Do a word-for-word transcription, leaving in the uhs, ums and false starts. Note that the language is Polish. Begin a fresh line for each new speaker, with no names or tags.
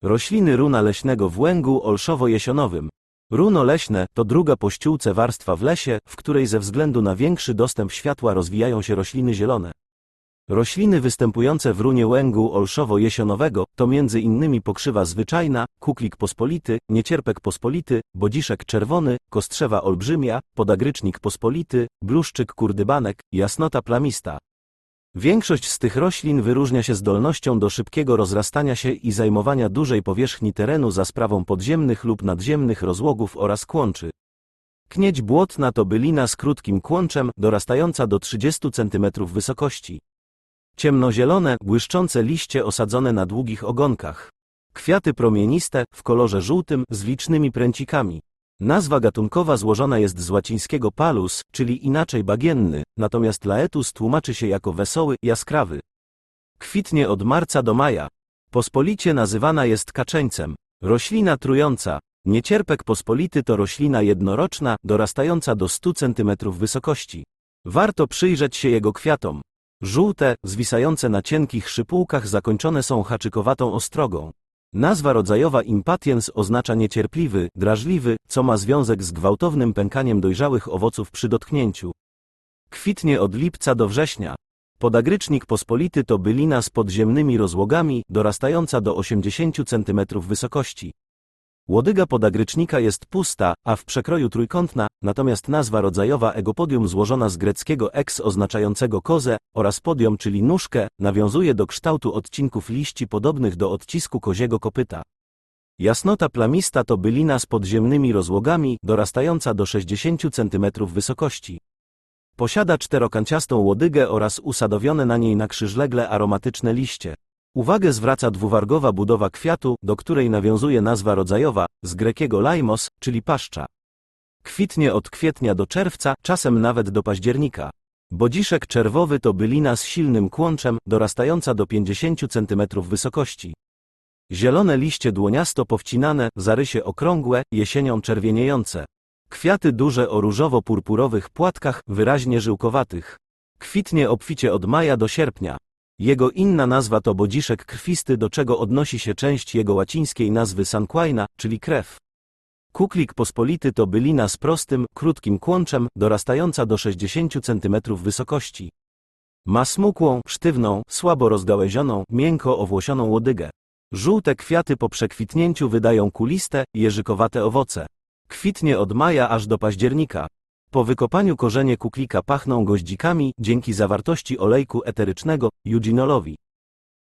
Rośliny runa leśnego w łęgu olszowo-jesionowym. Runo leśne to druga po ściółce warstwa w lesie, w której ze względu na większy dostęp światła rozwijają się rośliny zielone. Rośliny występujące w runie łęgu olszowo-jesionowego to między innymi pokrzywa zwyczajna, kuklik pospolity, niecierpek pospolity, bodziszek czerwony, kostrzewa olbrzymia, podagrycznik pospolity, bluszczyk kurdybanek, jasnota plamista. Większość z tych roślin wyróżnia się zdolnością do szybkiego rozrastania się i zajmowania dużej powierzchni terenu za sprawą podziemnych lub nadziemnych rozłogów oraz kłączy. Knieć błotna to bylina z krótkim kłączem, dorastająca do trzydziestu centymetrów wysokości. Ciemnozielone, błyszczące liście osadzone na długich ogonkach. Kwiaty promieniste, w kolorze żółtym, z licznymi pręcikami. Nazwa gatunkowa złożona jest z łacińskiego palus, czyli inaczej bagienny, natomiast laetus tłumaczy się jako wesoły, jaskrawy. Kwitnie od marca do maja. Pospolicie nazywana jest kaczeńcem. Roślina trująca. Niecierpek pospolity to roślina jednoroczna, dorastająca do stu centymetrów wysokości. Warto przyjrzeć się jego kwiatom. Żółte, zwisające na cienkich szypułkach zakończone są haczykowatą ostrogą. Nazwa rodzajowa impatiens oznacza niecierpliwy, drażliwy, co ma związek z gwałtownym pękaniem dojrzałych owoców przy dotknięciu. Kwitnie od lipca do września. Podagrycznik pospolity to bylina z podziemnymi rozłogami, dorastająca do osiemdziesięciu centymetrów wysokości. Łodyga podagrycznika jest pusta, a w przekroju trójkątna, natomiast nazwa rodzajowa egopodium złożona z greckiego ex oznaczającego kozę oraz podium, czyli nóżkę, nawiązuje do kształtu odcinków liści podobnych do odcisku koziego kopyta. Jasnota plamista to bylina z podziemnymi rozłogami, dorastająca do sześćdziesięciu centymetrów wysokości. Posiada czterokanciastą łodygę oraz usadowione na niej na krzyżlegle aromatyczne liście. Uwagę zwraca dwuwargowa budowa kwiatu, do której nawiązuje nazwa rodzajowa, z grekiego laimos, czyli paszcza. Kwitnie od kwietnia do czerwca, czasem nawet do października. Bodziszek czerwowy to bylina z silnym kłączem, dorastająca do pięćdziesięciu centymetrów wysokości. Zielone liście dłoniasto powcinane, zarysie okrągłe, jesienią czerwieniejące. Kwiaty duże o różowo-purpurowych płatkach, wyraźnie żyłkowatych. Kwitnie obficie od maja do sierpnia. Jego inna nazwa to bodziszek krwisty, do czego odnosi się część jego łacińskiej nazwy sanguina, czyli krew. Kuklik pospolity to bylina z prostym, krótkim kłączem, dorastająca do sześćdziesięciu centymetrów wysokości. Ma smukłą, sztywną, słabo rozgałęzioną, miękko owłosioną łodygę. Żółte kwiaty po przekwitnięciu wydają kuliste, jeżykowate owoce. Kwitnie od maja aż do października. Po wykopaniu korzenie kuklika pachną goździkami dzięki zawartości olejku eterycznego, eugenolowi.